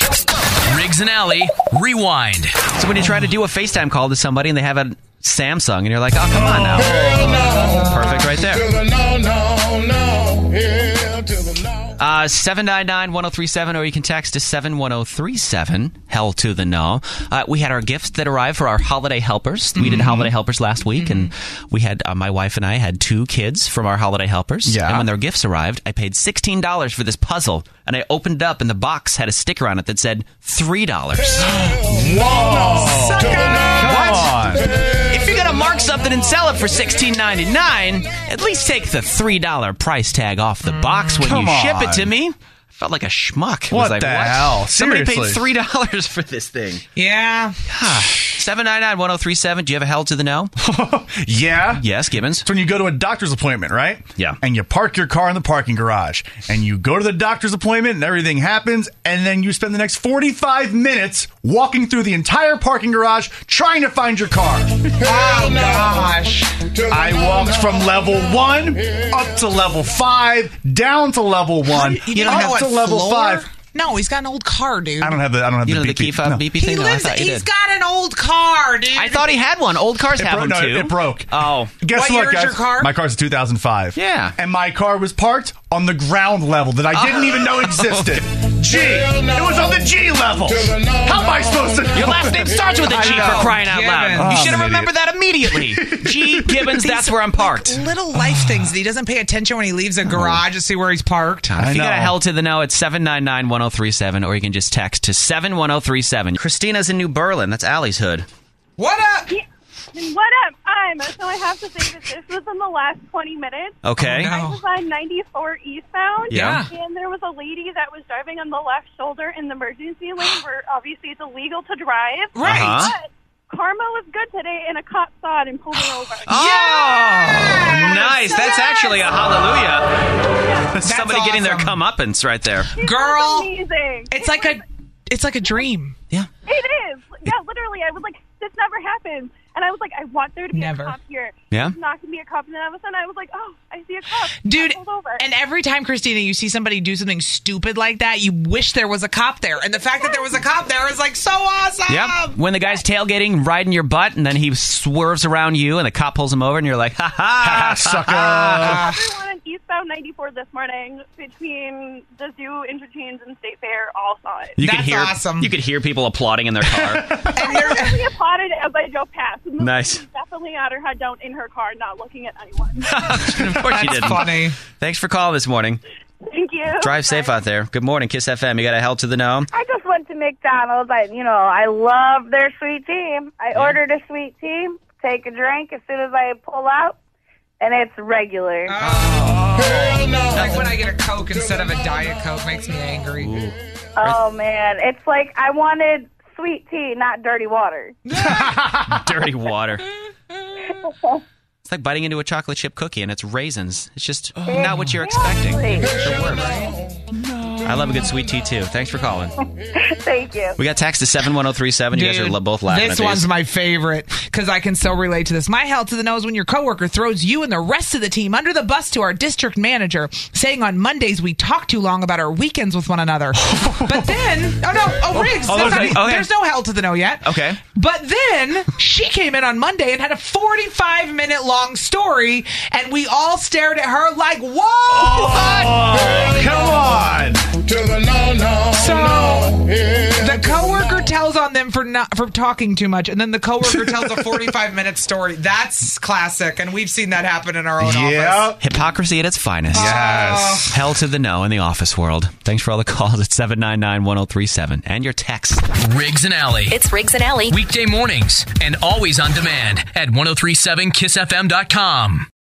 Riggs and Alley, Rewind. So when you try to do a FaceTime call to somebody and they have a Samsung and you're like, oh, come on now. Perfect right there. 799-1037, or you can text to 71037, hell to the no. We had our gifts that arrived for our holiday helpers. We did holiday helpers last week, and we had, my wife and I had 2 kids from our holiday helpers. Yeah. And when their gifts arrived, I paid $16 for this puzzle, and I opened it up, and the box had a sticker on it that said $3. Whoa! Come on. If you're gonna mark something and sell it for $16.99, at least take the $3 price tag off the box when you ship it to me. I felt like a schmuck. It was What like, the hell? Somebody paid Seriously. $3 for this thing. Yeah. 799-1037. Do you have a hell to the no? Yeah. Yes, Gibbons. It's when you go to a doctor's appointment, right? Yeah. And you park your car in the parking garage, and you go to the doctor's appointment, and everything happens, and then you spend the next 45 minutes walking through the entire parking garage trying to find your car. Oh, gosh. I walked from level 1 up to level 5, down to level 1, You don't up have to what, level floor? 5. No, he's got an old car, dude. I don't have the You know the BP. key fob No. beepy He thing? No, I lives. thought you He's did. got an old car, dude. I thought he had one. Old cars have them No, too. it broke. Oh. Guess What what, year is guys? your car? My car's a 2005. Yeah. And my car was parked on the ground level that I didn't even know existed. G. It was on the G level. How am I supposed to know? Your last name starts with a G for crying out loud. Gibbons. You should have I'm an remembered that immediately. G. Gibbons, that's where I'm parked. Little life things that he doesn't pay attention when he leaves a garage to see where he's parked. If you got a know. hell to the no, it's 799-1037, or you can just text to 71037. Christina's in New Berlin. That's Allie's hood. What up? What up? So I have to say that this was in the last 20 minutes. Okay. Oh, no. I was on 94 eastbound. Yeah. And there was a lady that was driving on the left shoulder in the emergency lane where obviously it's illegal to drive. Right. Uh-huh. But karma was good today and a cop saw it and pulled her over. Oh, nice. That's actually a hallelujah. That's Somebody getting their awesome. comeuppance right there. It Girl, was amazing. It's like a dream. Yeah. It is. Yeah, literally. I was like, this never happens. And I was like, I want there to be Never. a cop here. Yeah? There's not going to be a cop. And then all of a sudden I was like, oh, I see a cop. Dude, I pulled over. and every time, Christina, you see somebody do something stupid like that, you wish there was a cop there. And the fact that there was a cop there is like so awesome. Yep. When the guy's tailgating, riding your butt, and then he swerves around you, and the cop pulls him over, and you're like, ha ha, Sucker. Everyone on eastbound 94 this morning between the Zoo interchange and State Fair all saw it. You could That's hear, awesome. You could hear people applauding in their car. And they're- I applauded as I drove past. And the Nice. lady definitely had her head down in her car, not looking at anyone. Of course you That's didn't. funny. Thanks for calling this morning. Thank you. Drive safe out there. Good morning, Kiss FM. You got a hell to the no? I just went to McDonald's. I love their sweet tea. I ordered a sweet tea, take a drink as soon as I pull out, and it's regular. Like when I get a Coke instead of a Diet Coke makes me angry. Oh, man. It's like I wanted sweet tea, not dirty water. Dirty water. It's like biting into a chocolate chip cookie and it's raisins. It's just not what you're expecting. I love a good sweet tea, too. Thanks for calling. Thank you. We got text to 71037. You guys are Dude, both laughing this at one's these. my favorite because I can so relate to this. My hell to the no is when your coworker throws you and the rest of the team under the bus to our district manager, saying on Mondays we talk too long about our weekends with one another. But then, Riggs, there's no hell to the no yet. Okay. But then she came in on Monday and had a 45-minute long story, and we all stared at her like, whoa! Come on. So the coworker tells on them for talking too much, and then the coworker tells a 45-minute story. That's classic, and we've seen that happen in our own office. Hypocrisy at its finest. Yes. Hell to the no in the office world. Thanks for all the calls at 799-1037 and your texts. Riggs and Alley. It's Riggs and Alley. Weekday mornings and always on demand at 1037kissfm.com.